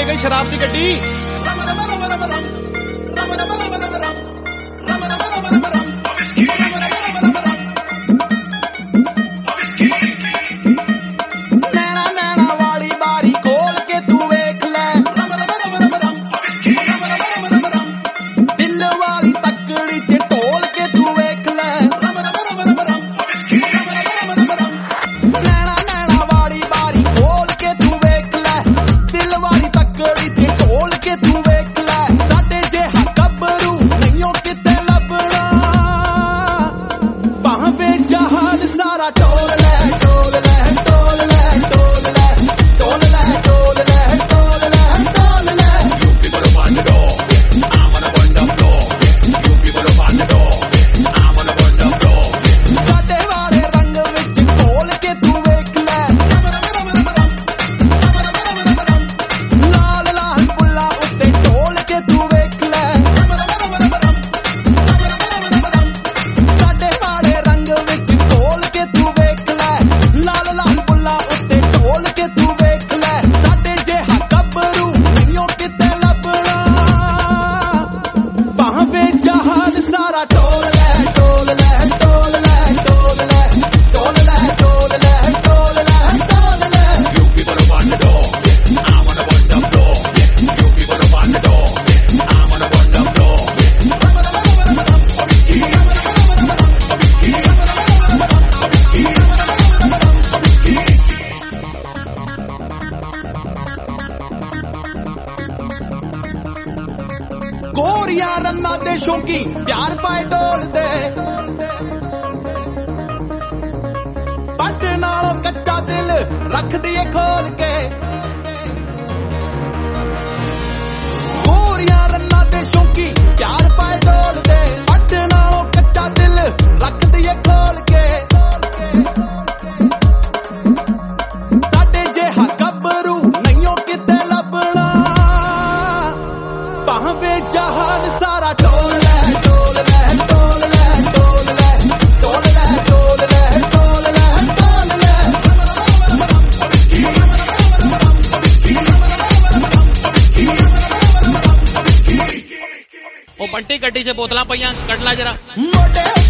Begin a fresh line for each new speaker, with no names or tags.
ले गई शराब की गड्डी।
नैना नैना वाली बारी खोल के तू वेख ले, दिल वाली तकड़ी च ढोल के तू वेख ले। नैना नैना वाली बारी खोल के तू वेख ले, दिल वाली तकड़ी च ढोल के तू वेख ले। साडे जिहा गबरू नहियो किते लभना, भावे जहान सारा टोल ले टोल ले टोल ले टोल ले टोल ले टोल ले टोल ले टोल ले।
You people up on the door, I'm on a bund of floor. You people up on the door, I'm on a bund of floor.
साडे वाले रंग विच खोल के तू वेख ले, लाल लाल बुल्ला उत्ते ढोल के तू वेख ले। साडे वाले रंग विच खोल के तू वेख ले, लाल लाल बुल्ला उत्ते ढोल के तू वेख ले। साडे जिहा गबरू नहियो किते लभना, भावे जहान सारा टोल ले टोल ले टोल ले टोल ले टोल ले टोल ले टोल ले टोल ले।
You people up on the door, I'm on a bund of floor. You people up on the door, I'm on a bund of floor.
गोरिया रन्ना दे शौकी प्यार पाए डोल दे, पट नालों कच्चा दिल रख दिए खोल के। गोरिया रन्ना दे शौकी प्यार पाए डोल दे, पट नालों कच्चा दिल रख दिए खोल के। साडे जिहा गबरू नहियो किते लभना, भावे जहान सारा टोल ले टोल ले टोल ले टोल ले टोल ले टोल ले टोल ले टोल ले।
ओ बंटी गड्डी च बोतलां पईयां कढ ला जरा।
मोटे